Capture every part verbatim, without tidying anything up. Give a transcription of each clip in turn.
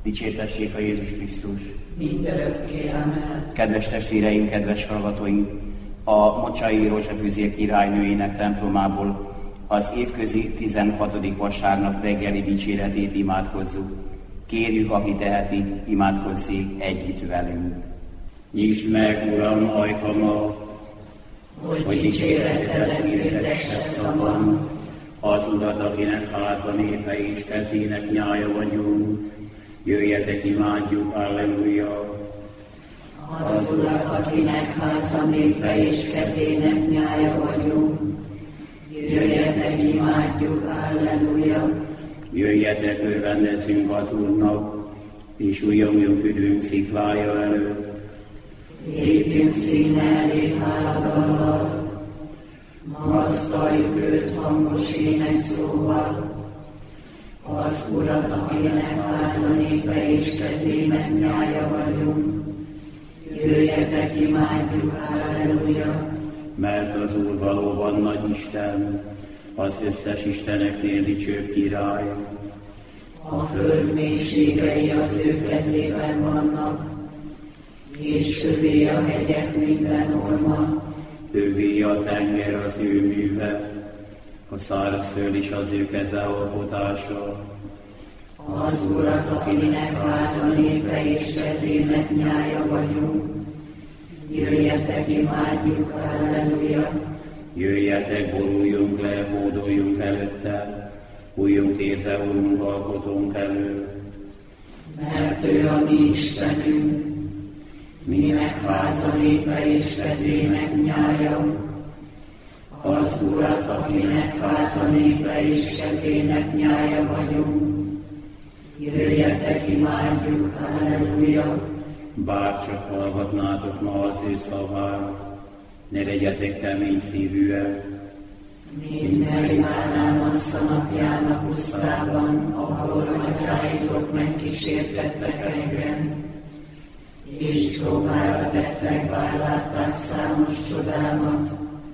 Dicsértessék a Jézus Krisztus! Mindörökké, amen. Kedves testvéreim, kedves hallgatóink! A Mocsai Rózsafűzér királynőjének templomából az évközi tizenhatodik vasárnap reggeli dicséretét imádkozzuk. Kérjük, aki teheti, imádkozzék együtt velünk. Nyisd meg, Uram, ajkamat, hogy, hogy dicséretedet hirdesse szavam. Az Urat, akinek háza népe és kezének nyája vagyunk, jöjjetek, imádjuk, halleluja! Az Urat, akinek háza népe és kezének nyája vagyunk, jöjjetek, imádjuk, halleluja! Jöjjetek, örvendezzünk az Úrnak, és újjongjuk üdvünk sziklája előtt. Lépjünk színe elé háladallal, magasztaljuk őt hangos énekszóval. Az Urat, akinek háza népe és kezének nyája vagyunk, jöjjetek, imádjuk, halleluja! Mert az Úr valóban nagy Isten, az összes isteneknél dicsőbb király. A föld mélységei az ő kezében vannak, és övé a hegyek minden orma. Övé a tenger az ő műve, a szárazföld is az ő keze alkotása. Az Urat, akinek háza népe és kezének nyája vagyunk, jöjjetek, imádjuk, halleluja! Jöjjetek, boruljunk le, hódoljunk előtte, újjunk érte Urunk alkotónk elő. Mert ő a mi Istenünk, minek háza népe és kezének nyája. Az Urat, akinek háza népe és kezének nyája vagyunk, jöjjetek, imádjuk, halleluja! Bár csak hallgatnátok ma az ő szavát, ne legyetek kemény szívűek. Mint Meribánán assza napján a pusztában, ahol atyáitok megkísértettek engem, és próbára tettek, bár látták számos csodámat.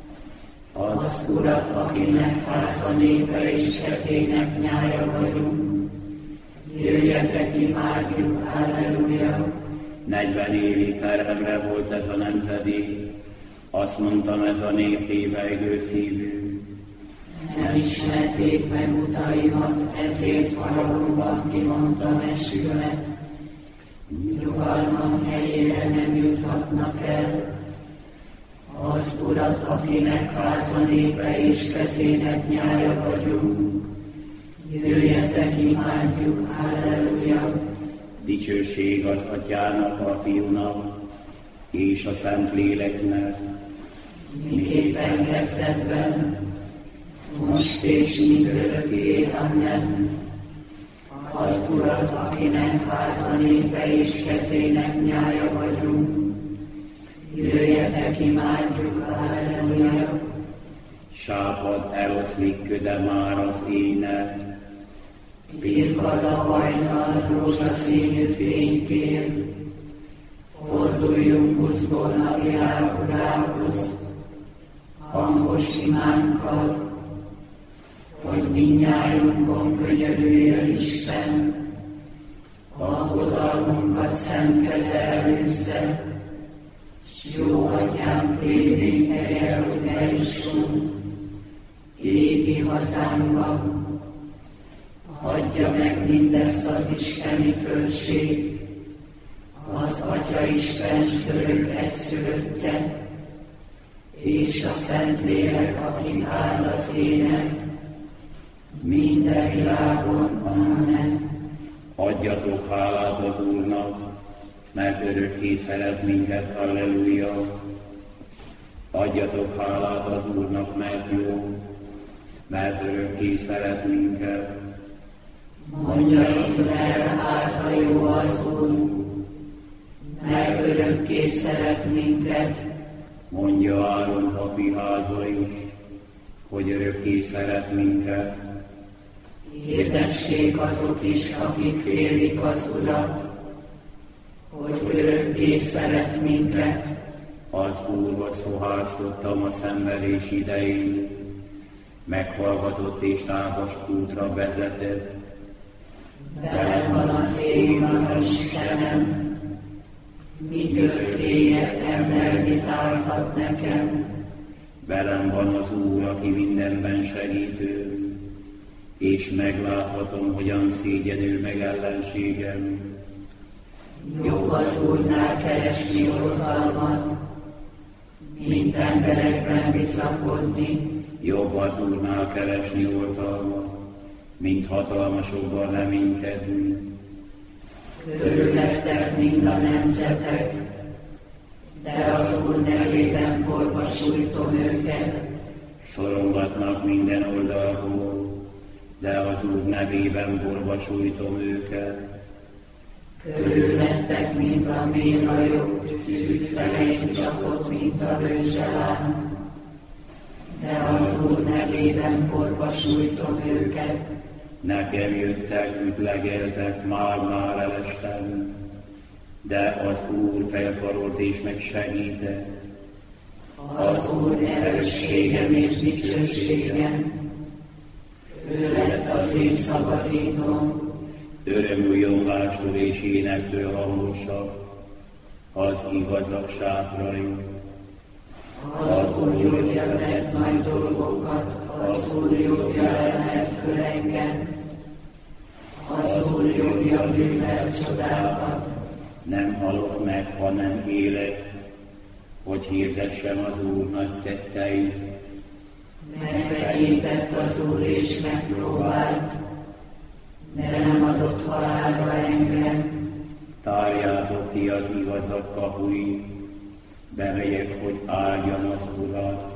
Az Urat, akinek háza népe és kezének nyája vagyunk, jöjjetek, imádjuk, halleluja! Negyven évig terhemre volt ez a nemzedék, azt mondtam, ez a nép tévejgő szívű. Nem ismerték meg utaimat, ezért haragúban kimondtam eskümet. Nyugalmam helyére nem juthatnak el. Az Urat, akinek háza népe és kezének nyája vagyunk, jöjjetek, imádjuk, halleluja! Dicsőség az Atyának, a Fiúnak és a Szentléleknek, miképpen kezdetben, most és mindörökké, amen. Az Urat, akinek háza népe és kezének nyája vagyunk, jöjjetek, imádjuk, halleluja! Sápad eloszlik köde már az ének, Birkad a hajnal rózsaszínű fénykér, forduljunk buzgón a világ Urához, hangos imánkkal, hogy mindnyájunkon könyörüljön Isten, alkodalmunkat szent keze előzze, s jó atyánk révén helye, hogy bejussunk égi hazánkba. Hagyja meg mindezt az isteni földség, az Atya Isten örök egyszülöttje, és a Szentlélek, akit áld az ének, minden világon, amen. Adjatok hálát az Úrnak, mert örökké szeret minket, halleluja! Adjatok hálát az Úrnak, mert jó, mert örökké szeret minket. Mondja Izrael háza, jó az Úr, mert örökké szeret minket. Mondja Áron papi háza is, hogy örökké szeret minket. Hirdessék azok is, akik félik az Urat, hogy örökké szeret minket. Az Úrhoz fohásztottam a szenvedés idején, meghallgatott és tágas útra vezetett. Veled van az én van Istenem, mitől féljek, ember mit árthat nekem? Velem van az Úr, aki mindenben segítő, és megláthatom, hogyan szégyenül meg ellenségem. Jobb az Úrnál keresni oltalmat, mint emberekben bizakodni. Jobb az Úrnál keresni oltalmat, mint hatalmasokban reménykedni. Körülöttek mind a nemzetek, de az Úr nevében porba sújtom őket. Szorongatnak minden oldalról, de az Úr nevében porba sújtom őket. Körülöttek, mint a mérajok, szűk feleim csapott, mint a rőzselám, de az Úr nevében porba sújtom őket. Nekem jöttek, ütlegeltek, már-már elestem, de az Úr felkarolt és megsegített. Az Úr erősségem és dicsőségem, ő lett az én szabadítom. Örömújongástól és énektől hangosak az igazak sátrai. Az Úr jobbja tett nagy dolgokat, az Úr jobbja emelt föl engem. Az Úr jobbja művel csodákat. Nem halok meg, hanem élek, hogy hirdessem az Úr nagy tetteit. Megfenyített az Úr és megpróbált, de nem adott halálra engem. Tárjátok ki az igazak kapuit, bemegyek, hogy áldjam az Urat.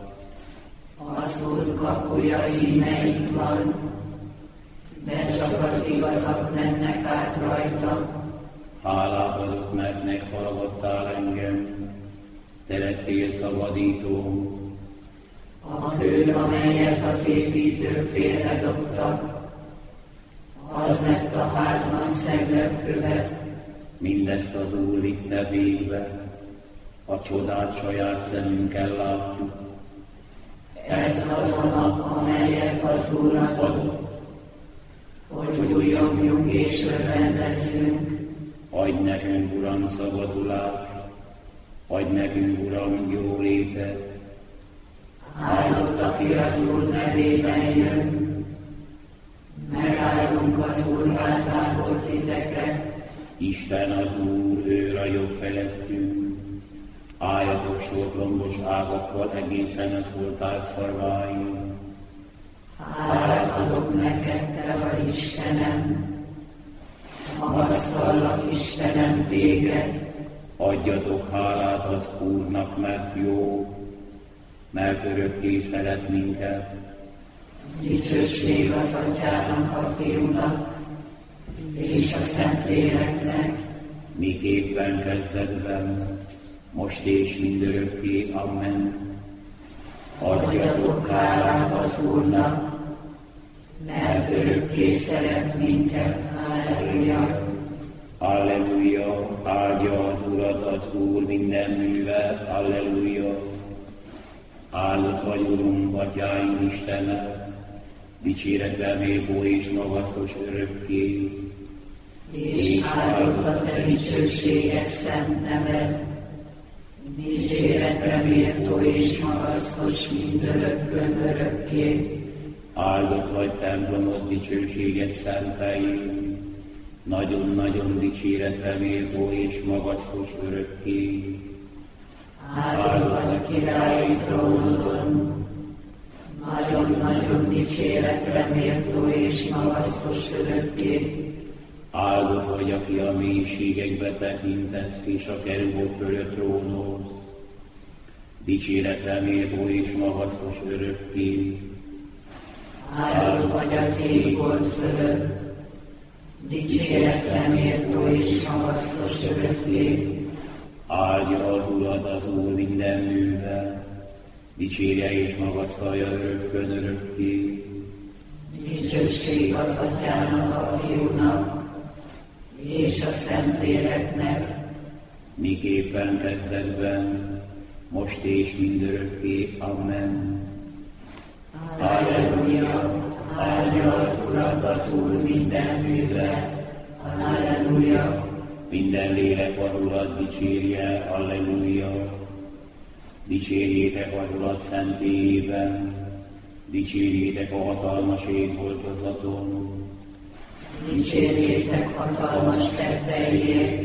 Az Úr kapuja íme itt van, de csak az igazak mennek át rajta. Hálát adok, mert meghallgattál engem, te lettél szabadító. A kő, amelyet az építők félredobtak, az lett a házban szegletkövet. Mindezt az Úr vitte végbe, a csodát saját szemünkkel látjuk. Ez az a nap, amelyet az Úr adott, hogy újjongjunk és örvendezzünk. Adj nekünk, Uram, szabadulást, adj nekünk, Uram, jó létet. Áldott, aki az Úr nevében jön, megáldunk az Úr házából titeket. Isten az Úr, ő ragyog felettünk. Álljatok sorlombos ágakkal egészen az oltár szarváig. Hálát adok neked, te vagy Istenem, magasztallak Istenem téged. Adjatok hálát az Úrnak, mert jó, mert örökké szeret minket. Dicsőség az Atyának, a Fiúnak, és a Szentléleknek, miképpen kezdetben, most és mindörökké. Amen. Adjatok hálát az Úrnak, mert örökké szeret minket. Halleluja! Halleluja! Áldja az Urat az Úr minden művel. Halleluja! Áldott vagy, Urunk, Atyáink Istene, dicséretre méltó és magasztos örökké. És áldott a te dicsőséges szent neved, dicséretre méltó és magasztos mindörökkön örökké. Áldott vagy templomod dicsőséges szent helyén, nagyon-nagyon dicséretre méltó és magasztos örökké. Áldott vagy királyi trónodon, nagyon-nagyon dicséretre méltó és magasztos örökké. Áldott vagy, aki a mélységekbe tekintesz, és a kerubok fölött trónolsz, dicséretre méltó és magasztos örökké. Áldott vagy az égbolt fölött, dicséretre méltó és magasztos örökké. Áldja az Urat az Úr minden művel, dicsérje és magasztalja örökkön örökké. Dicsőség az Atyának, a Fiúnak, és a Szentléleknek, miképpen kezdetben, most és mindörökké. Amen. Halleluja! Áldja az Urat az Úr minden műve. Halleluja! Minden lélek az Urat dicsérje, halleluja! Dicsérjétek az Urat szentélyében, dicsérjétek a hatalmas égboltozaton. Dicsérjétek hatalmas tetteiért,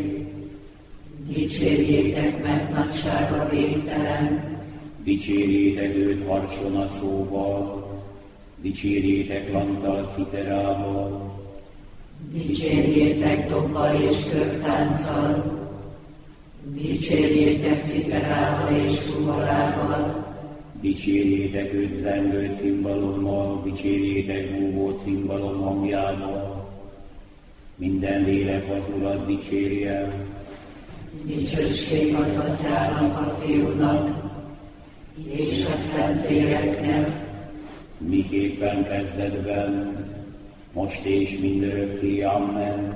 dicsérjétek, mert nagysága végtelen. Dicsérjétek őt harson a szóval, dicsérjétek lanttal, citerával. Dicsérjétek dobbal és körtánccal, dicsérjétek citerával és fuvolával. Dicsérjétek őt zengő cimbalommal, dicsérjétek búvó cimbalom hangjával. Minden lélek az Urat dicsérje. Dicsőség az Atyának, a Fiúnak és a Szentléleknek, miképpen kezdetben, most és mindörökké, amen.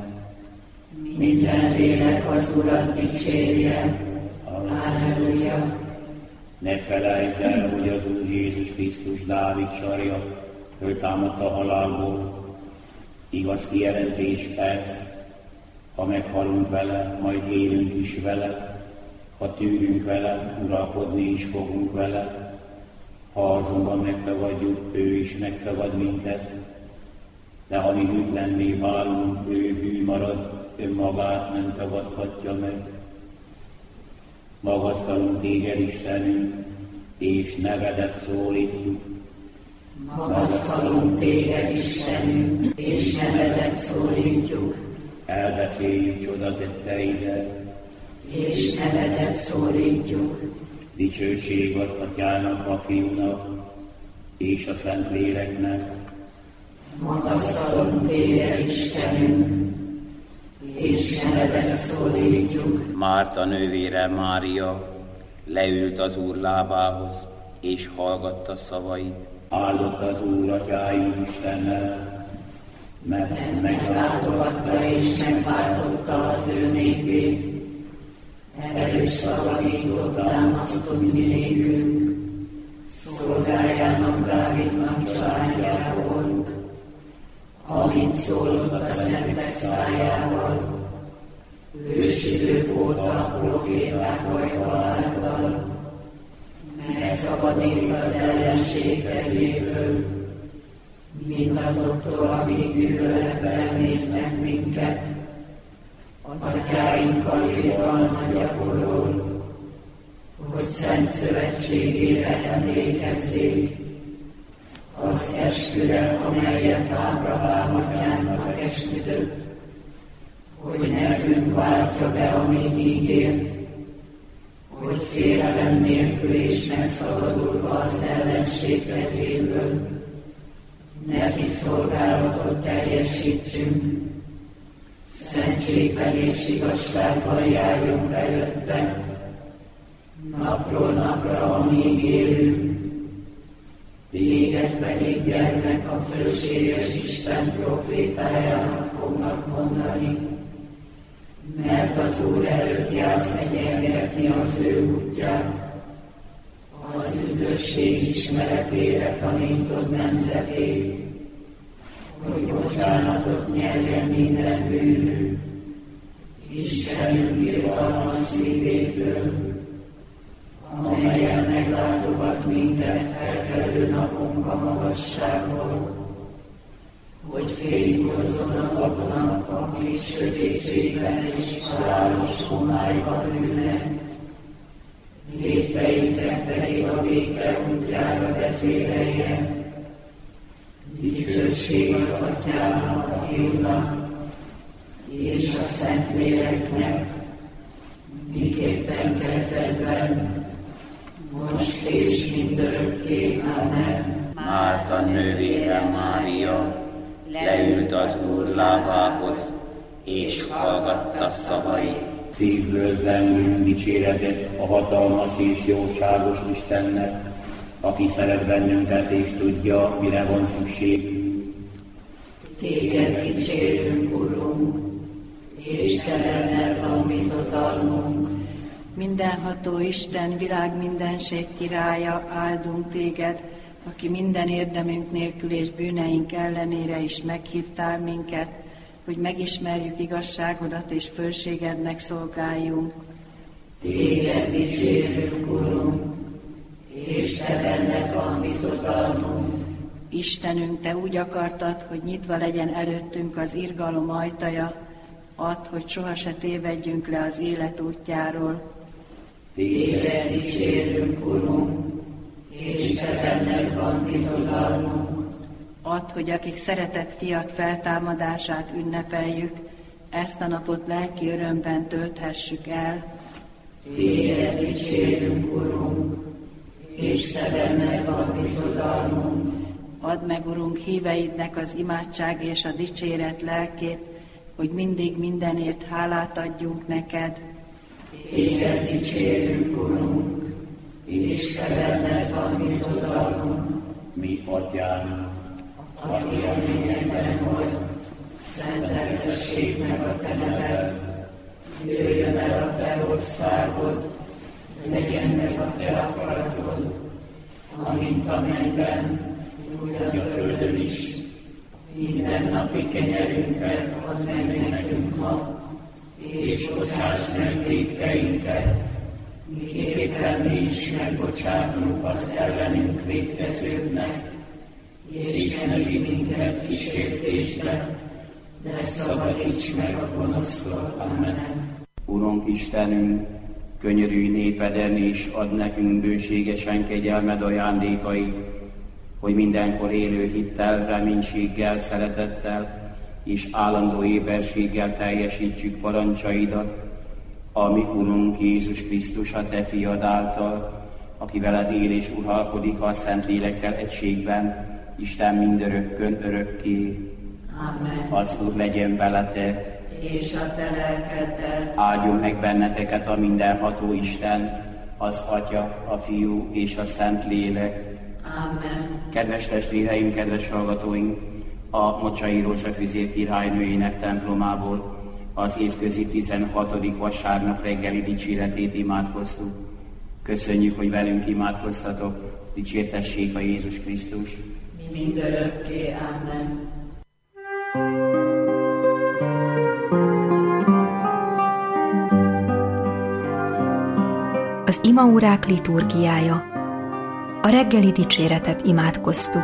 Minden lélek az Urat dicsérje. Halleluja! Ne felejtsd el, hogy az Úr Jézus Krisztus Dávid sarja, föltámadt a halálból. Igaz kijelentés ez, ha meghalunk vele, majd élünk is vele, ha tűrünk vele, uralkodni is fogunk vele. Ha azonban megtagadjuk, ő is megtagad minket, de ha mi hűtlenné válunk, ő hű marad, önmagát nem tagadhatja meg. Magasztalunk téged, Istenünk, és nevedet szólítjuk. Magasztalunk téged, Istenünk, és nevedet szólítjuk. Elbeszéljük csodatetteidet, és nevedet szólítjuk. Dicsőség az Atyának, a Fiúnak, és a Szentléleknek. Magasztalunk téged, Istenünk, és nevedet szólítjuk. Márta nővére Mária leült az Úr lábához, és hallgatta szavait. Áldott az Úr Atyáim Istennel, mert meglátogatta és megváltotta az ő népét. Erős szavavítót támasztott mi nékünk, szolgájának Dávidnak családjából, amint szólott a szentek szájával, ősidők óta proféták ajka által, megszabadít az ellenség kezéből, mindazoktól, akik gyűlölettel néznek minket, atyáinkkal irgalmat gyakorol, hogy szent szövetségére emlékezzék, az esküre, amelyet Ábrahám atyának esküdött, hogy nekünk váltja be, amit ígért, hogy félelem nélkül és megszabadulva az ellenség kezéből, neki szolgálatot teljesítsünk, szentségben és igazságban járjunk előtte, napról napra, amíg élünk, téged pedig gyermek a fölséges Isten profétájának fognak mondani, mert az Úr előtt jársz egyengetni az ő útját, az üdvösség ismeretére tanítod nemzetét, hogy bocsánatot nyerjen minden bűnünk, Istenünk irgalmas szívétől, amelyen meglátogat minket felkelő napunk a magasságból, hogy féligozzon azoknak, akik sötétségben és halálos homályban ülnek, lépteinknek pedig a béke útjára vezéreljen. Dicsőség az Atyának, a Fiúnak és a Szentléleknek, miképpen kezdetben, most és mindörökké. Amen. Márta nővére Mária leült az Úr lábához, és hallgatta szavait. Szívből zengünk dicséretet a hatalmas és jóságos Istennek, aki szeret bennünket és tudja, mire van szükségünk. Téged dicsérünk, Urunk, és telennel van bizodalmunk. Mindenható Isten, világ mindenség királya, áldunk téged, aki minden érdemünk nélkül és bűneink ellenére is meghívtál minket, hogy megismerjük igazságodat és fölségednek szolgáljunk. Téged dicsérünk, Urunk, és te benned van bizodalmunk. Istenünk, te úgy akartad, hogy nyitva legyen előttünk az irgalom ajtaja, add, hogy soha se tévedjünk le az élet útjáról. Téged dicsérünk, Urunk, és te benned van bizodalmunk. Add, hogy akik szeretett fiat feltámadását ünnepeljük, ezt a napot lelki örömben tölthessük el. Téged dicsérünk, Urunk, és te benned van bizodalmunk. Add meg, Urunk, híveidnek az imádság és a dicséret lelkét, hogy mindig mindenért hálát adjunk neked. Téged dicsérünk, Urunk, és te benned van bizodalmunk. Mi atyánk, aki a mennyekben vagy, szenteltessék meg a te neved. Jöjjön el a te országod, legyen meg a te akaratod, amint a mennyben, úgy a földön is. Minden napi kenyerünket add meg nekünk ma, és bocsásd meg vétkeinket, miképpen mi is megbocsátunk az ellenünk vétkezőknek, és ne vigy minket kísértésbe, de szabadíts meg a gonosztól. Amen. Urunk Istenünk, könyörülj népeden, és add nekünk bőségesen kegyelmed ajándékait, hogy mindenkor élő hittel, reménységgel, szeretettel és állandó éberséggel teljesítsük parancsaidat, a mi Urunk Jézus Krisztus, a te fiad által, aki veled él és uralkodik a Szentlélekkel egységben, Isten mindörökkön örökké. Amen. Az Úr legyen veletek, És a te lelkeddel. áldjon meg benneteket a mindenható Isten, az Atya, a Fiú és a Szentlélek. Amen. Kedves testvéreim, kedves hallgatóink, a Mocsai Rózsafüzér királynőjének templomából az évközi tizenhatodik vasárnap reggeli dicséretét imádkoztuk. Köszönjük, hogy velünk imádkoztatok, dicsértessék a Jézus Krisztus. Mindörökké. Amen. Az imaórák liturgiája. A reggeli dicséretet imádkoztuk.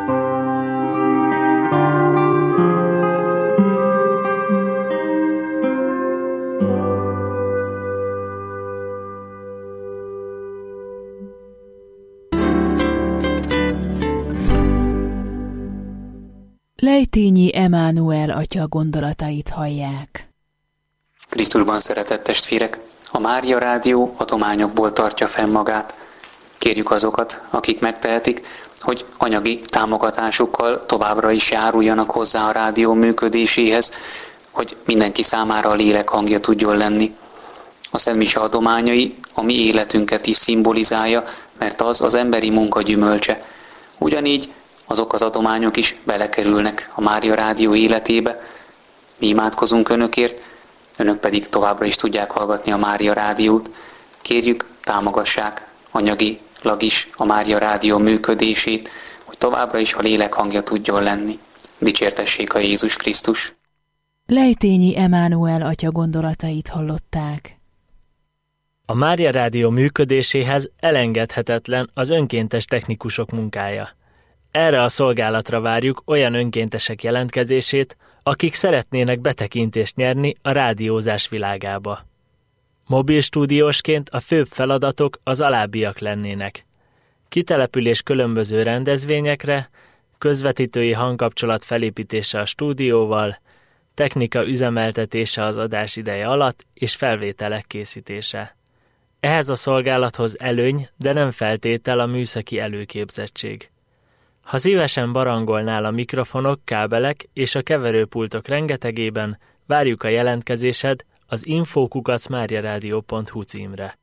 Lejtényi Emánuel atya gondolatait hallják. Krisztusban szeretett testvérek, a Mária Rádió adományokból tartja fenn magát. Kérjük azokat, akik megtehetik, hogy anyagi támogatásukkal továbbra is járuljanak hozzá a rádió működéséhez, hogy mindenki számára a lélek hangja tudjon lenni. A Szent Mise adományai a mi életünket is szimbolizálja, mert az az emberi munka gyümölcse. Ugyanígy azok az adományok is belekerülnek a Mária Rádió életébe. Mi imádkozunk önökért, önök pedig továbbra is tudják hallgatni a Mária Rádiót. Kérjük, támogassák anyagilag is a Mária Rádió működését, hogy továbbra is a lélek hangja tudjon lenni. Dicsértessék a Jézus Krisztus! Lejtényi Emánuel atya gondolatait hallották. A Mária Rádió működéséhez elengedhetetlen az önkéntes technikusok munkája. Erre a szolgálatra várjuk olyan önkéntesek jelentkezését, akik szeretnének betekintést nyerni a rádiózás világába. Mobil stúdiósként a főbb feladatok az alábbiak lennének: kitelepülés különböző rendezvényekre, közvetítői hangkapcsolat felépítése a stúdióval, technika üzemeltetése az adás ideje alatt és felvételek készítése. Ehhez a szolgálathoz előny, de nem feltétel a műszaki előképzettség. Ha szívesen barangolnál a mikrofonok, kábelek és a keverőpultok rengetegében, várjuk a jelentkezésed az info kukac máriaradio pont hu címre.